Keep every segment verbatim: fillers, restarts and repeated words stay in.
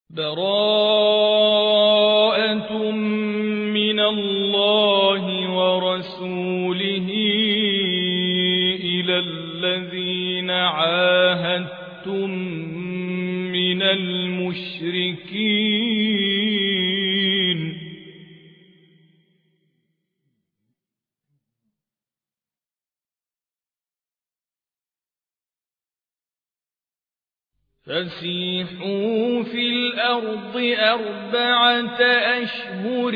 براءة من الله ورسوله إلى الذين عاهدتم من المشركين فسيحوا في الأرض أربعة أشهر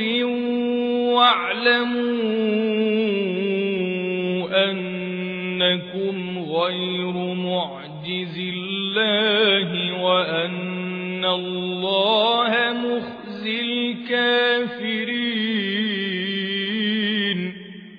واعلموا أنكم غير معجز الله وأن الله مخزي الكافرين.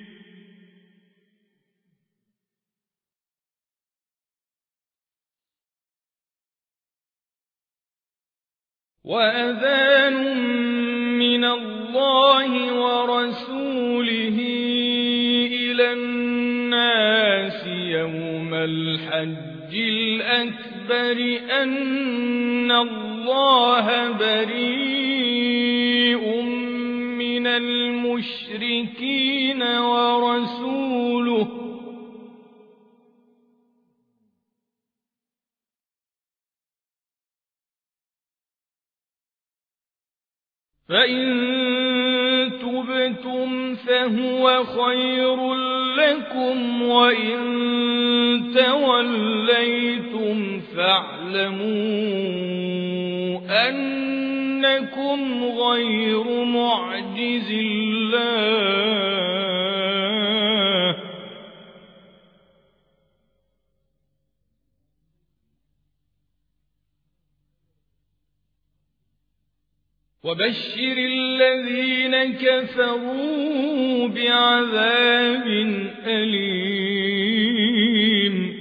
وأذان من الله ورسوله إلى الناس يوم الحج الأكبر أن الله بريء من المشركين ورسوله فإن تبتم فهو خير لكم وإن توليتم فاعلموا أنكم غير معجز الله وبشر الذين كفروا بعذاب أليم.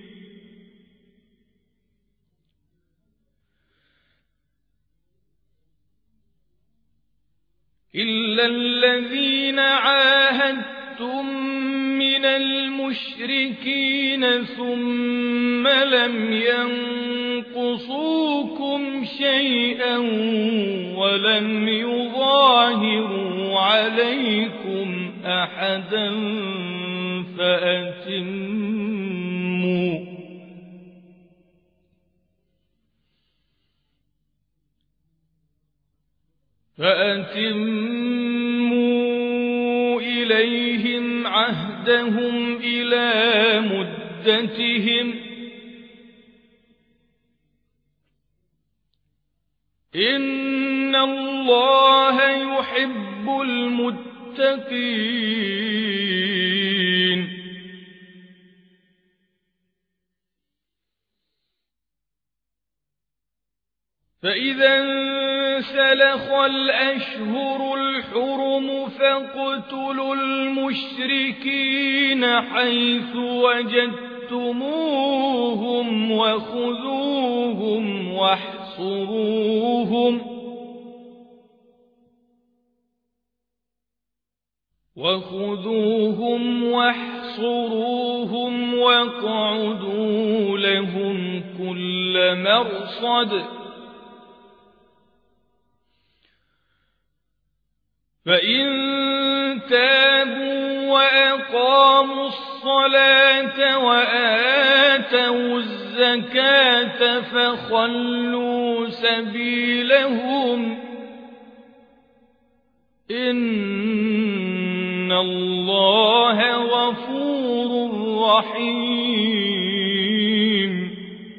إلا الذين عاهدتم من المشركين ثم لم ينقصوكم شيئا ولم يظاهروا عليكم أحدا فأتموا فأتموا إليهم عهدهم إلى مدتهم إن الله يحب المتقين. فإذا انسلخ الأشهر الحرم فاقتلوا المشركين حيث وجدتموهم وخذوهم واحصروهم وخذوهم واحصروهم واقعدوا لهم كل مرصد فإن تابوا وأقاموا الصلاة وآتوا الزكاة فخلوا سبيلهم إن الله غفور رحيم.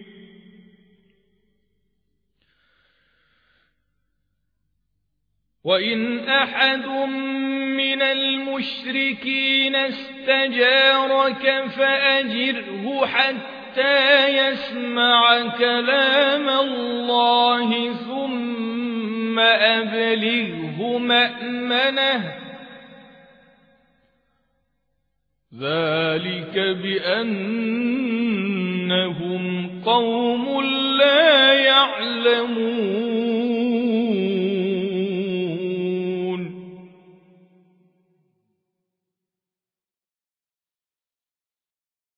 وإن أحد من المشركين استجارك فأجره حتى يسمع كلام الله ثم أبلغه مأمنه ذلك بأنهم قوم لا يعلمون.